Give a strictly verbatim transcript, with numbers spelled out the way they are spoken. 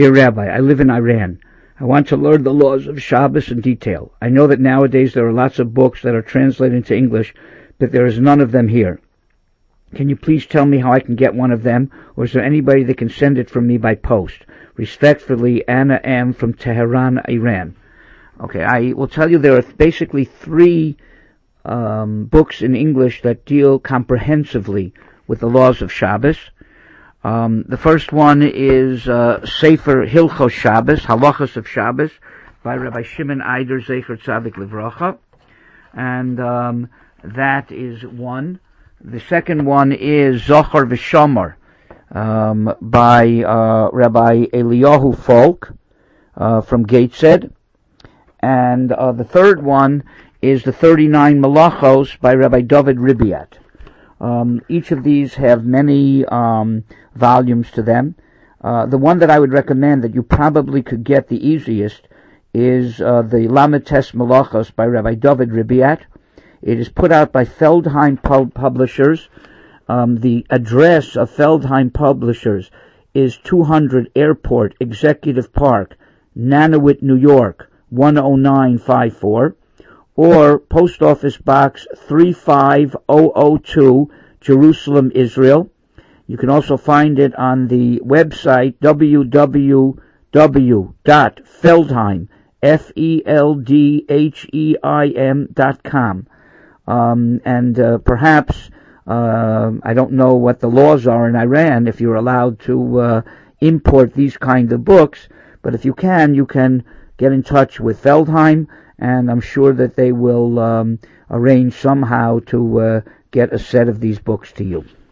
Dear Rabbi, I live in Iran. I want to learn the laws of Shabbos in detail. I know that nowadays there are lots of books that are translated into English, but there is none of them here. Can you please tell me how I can get one of them, or is there anybody that can send it from me by post? Respectfully, Anna M. from Tehran, Iran. Okay, I will tell you there are basically three um, books in English that deal comprehensively with the laws of Shabbos. Um, the first one is uh, Sefer Hilchos Shabbos, Halachos of Shabbos, by Rabbi Shimon Eider, Zecher Tzadik Livracha, and um, that is one. The second one is Zohar V'Shamar, um, by uh, Rabbi Eliyahu Folk uh, from Gateshead, and uh, the third one is the thirty-nine Malachos by Rabbi David Ribiat. Um, each of these have many um, volumes to them. Uh, the one that I would recommend that you probably could get the easiest is uh, the Lamed Tes Malachos by Rabbi David Ribiat. It is put out by Feldheim Pub- Publishers. Um, the address of Feldheim Publishers is two hundred Airport Executive Park, Nanowit, New York, one oh nine five four. Or Post Office Box three five zero zero two, Jerusalem, Israel. You can also find it on the website w w w dot feldheim, F E L D H E I M dot com. Um, and uh, perhaps, uh, I don't know what the laws are in Iran, if you're allowed to uh, import these kind of books, but if you can, you can get in touch with Feldheim, and I'm sure that they will um, arrange somehow to uh, get a set of these books to you.